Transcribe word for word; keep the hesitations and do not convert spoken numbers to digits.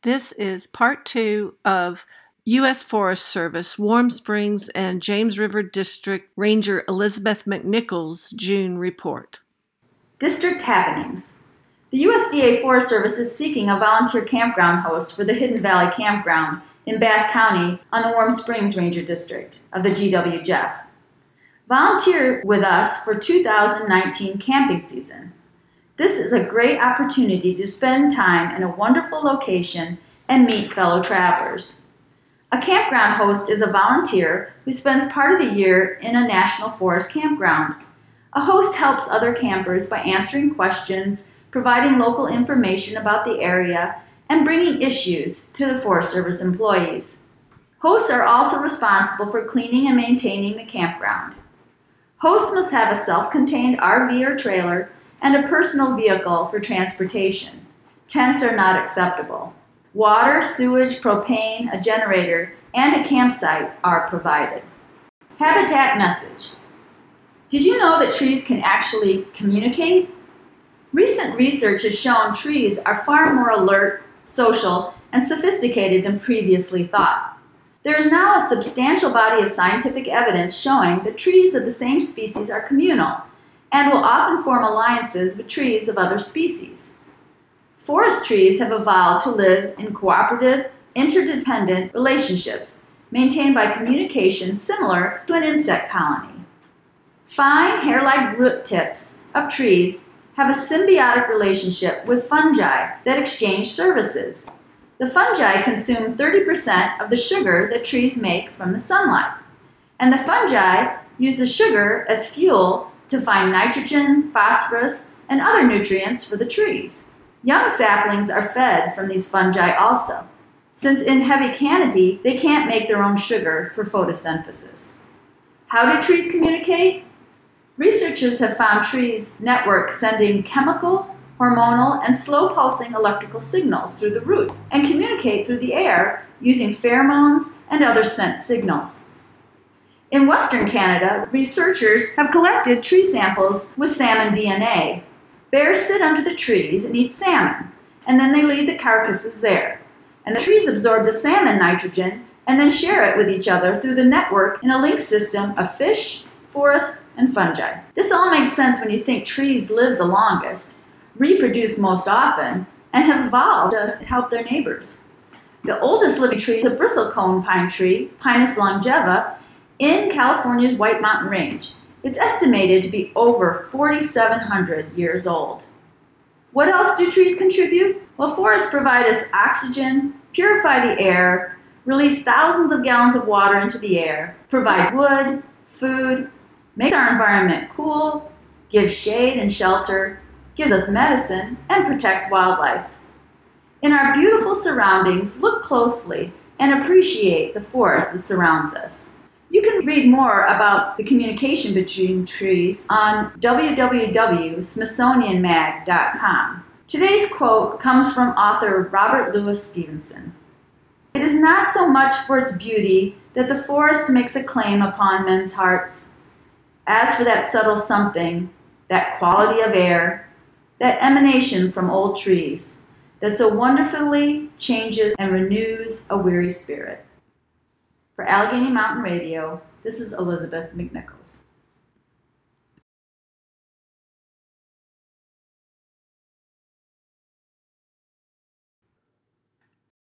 This is part two of U S Forest Service, Warm Springs and James River District Ranger Elizabeth McNichols' June report. District happenings. The U S D A Forest Service is seeking a volunteer campground host for the Hidden Valley Campground in Bath County on the Warm Springs Ranger District of the G W J E F. Volunteer with us for two thousand nineteen camping season. This is a great opportunity to spend time in a wonderful location and meet fellow travelers. A campground host is a volunteer who spends part of the year in a national forest campground. A host helps other campers by answering questions, providing local information about the area, and bringing issues to the Forest Service employees. Hosts are also responsible for cleaning and maintaining the campground. Hosts must have a self-contained R V or trailer and a personal vehicle for transportation. Tents are not acceptable. Water, sewage, propane, a generator, and a campsite are provided. Habitat message. Did you know that trees can actually communicate? Recent research has shown trees are far more alert, social, and sophisticated than previously thought. There is now a substantial body of scientific evidence showing that trees of the same species are communal and will often form alliances with trees of other species. Forest trees have evolved to live in cooperative, interdependent relationships maintained by communication similar to an insect colony. Fine, hair-like root tips of trees have a symbiotic relationship with fungi that exchange services. The fungi consume thirty percent of the sugar that trees make from the sunlight, and the fungi use the sugar as fuel to find nitrogen, phosphorus, and other nutrients for the trees. Young saplings are fed from these fungi also, since in heavy canopy they can't make their own sugar for photosynthesis. How do trees communicate? Researchers have found trees network sending chemical, hormonal, and slow-pulsing electrical signals through the roots and communicate through the air using pheromones and other scent signals. In Western Canada, researchers have collected tree samples with salmon D N A. Bears sit under the trees and eat salmon, and then they leave the carcasses there. And the trees absorb the salmon nitrogen and then share it with each other through the network in a linked system of fish, forest, and fungi. This all makes sense when you think trees live the longest, reproduce most often, and have evolved to help their neighbors. The oldest living tree is a bristlecone pine tree, Pinus longeva, in California's White Mountain Range. It's estimated to be over forty-seven hundred years old. What else do trees contribute? Well, forests provide us oxygen, purify the air, release thousands of gallons of water into the air, provides wood, food, makes our environment cool, gives shade and shelter, gives us medicine, and protects wildlife. In our beautiful surroundings, look closely and appreciate the forest that surrounds us. You can read more about the communication between trees on w w w dot smithsonian mag dot com. Today's quote comes from author Robert Louis Stevenson. It is not so much for its beauty that the forest makes a claim upon men's hearts, as for that subtle something, that quality of air, that emanation from old trees, that so wonderfully changes and renews a weary spirit. For Allegheny Mountain Radio, this is Elizabeth McNichols.